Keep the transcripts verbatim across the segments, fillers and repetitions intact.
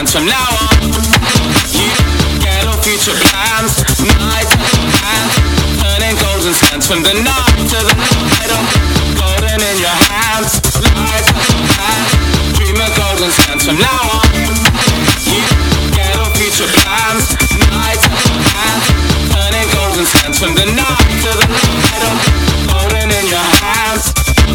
dance from now on. You get all future plans. Night and turning golden sands from the night to the light of golden in your hands. Light and dream of golden sands from now on. You get all future plans. Night and turning golden sands from the night to the light of golden in your hands.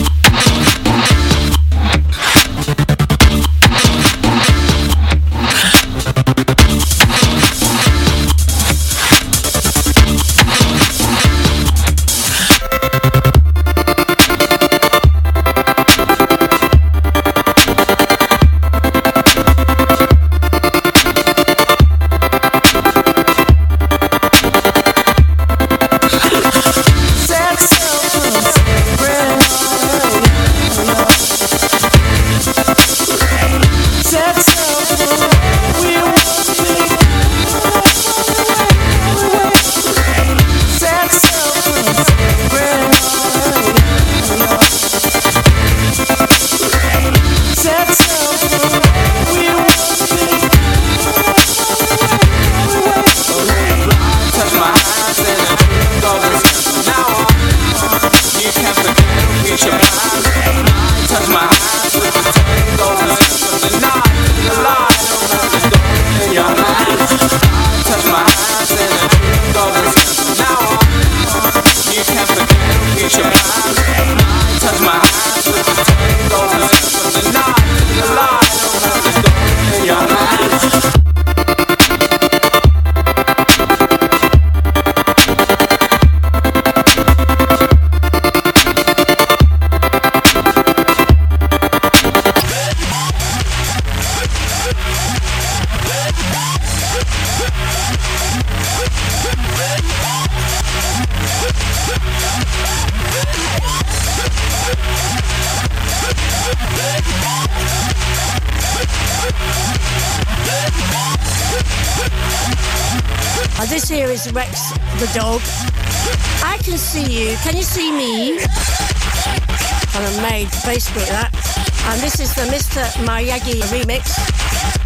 This here is Rex the dog. I can see you. Can you see me? Kind of made Facebook that. And this is the Mister Miyagi remix.